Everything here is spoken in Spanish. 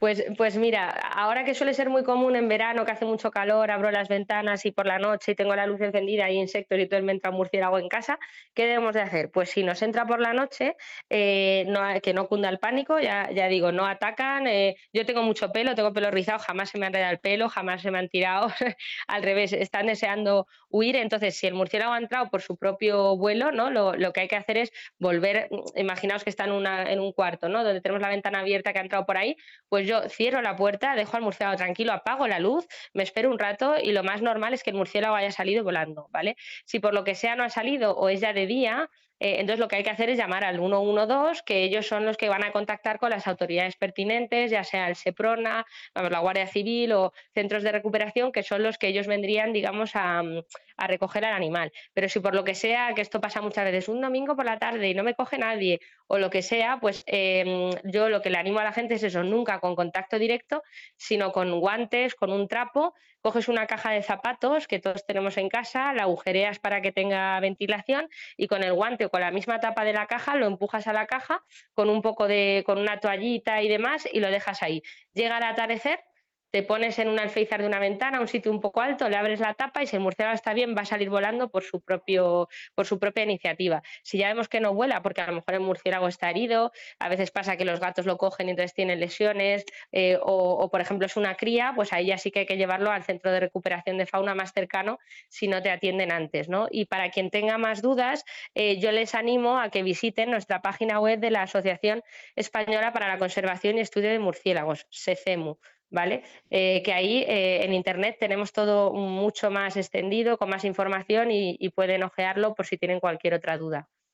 Pues mira, ahora que suele ser muy común en verano, que hace mucho calor, abro las ventanas y por la noche y tengo la luz encendida y insectos y todo el me entra un murciélago en casa, ¿qué debemos de hacer? Pues si nos entra por la noche, que no cunda el pánico, ya digo, no atacan. Yo tengo mucho pelo, tengo pelo rizado, jamás se me ha enredado el pelo, jamás se me han tirado, al revés, están deseando huir. Entonces, si el murciélago ha entrado por su propio vuelo, ¿no? Lo que hay que hacer es volver, imaginaos que está en un cuarto, ¿no? Donde tenemos la ventana abierta que ha entrado por ahí, pues yo cierro la puerta, dejo al murciélago tranquilo, apago la luz, me espero un rato y lo más normal es que el murciélago haya salido volando, ¿vale? Si por lo que sea no ha salido o es ya de día, entonces lo que hay que hacer es llamar al 112, que ellos son los que van a contactar con las autoridades pertinentes, ya sea el SEPRONA, vamos, la Guardia Civil o centros de recuperación, que son los que ellos vendrían, digamos, a recoger al animal. Pero si por lo que sea, que esto pasa muchas veces, un domingo por la tarde y no me coge nadie o lo que sea, pues yo lo que le animo a la gente es eso, nunca con contacto directo, sino con guantes, con un trapo, coges una caja de zapatos que todos tenemos en casa, la agujereas para que tenga ventilación y con el guante o con la misma tapa de la caja lo empujas a la caja con con una toallita y demás y lo dejas ahí. Llega el atardecer, te pones en un alféizar de una ventana, un sitio un poco alto, le abres la tapa y si el murciélago está bien va a salir volando por su propia iniciativa. Si ya vemos que no vuela, porque a lo mejor el murciélago está herido, a veces pasa que los gatos lo cogen y entonces tienen lesiones, por ejemplo es una cría, pues ahí ya sí que hay que llevarlo al centro de recuperación de fauna más cercano si no te atienden antes, ¿no? Y para quien tenga más dudas, yo les animo a que visiten nuestra página web de la Asociación Española para la Conservación y Estudio de Murciélagos, SECEMU, ¿vale? Que ahí en internet tenemos todo mucho más extendido, con más información y pueden ojearlo por si tienen cualquier otra duda.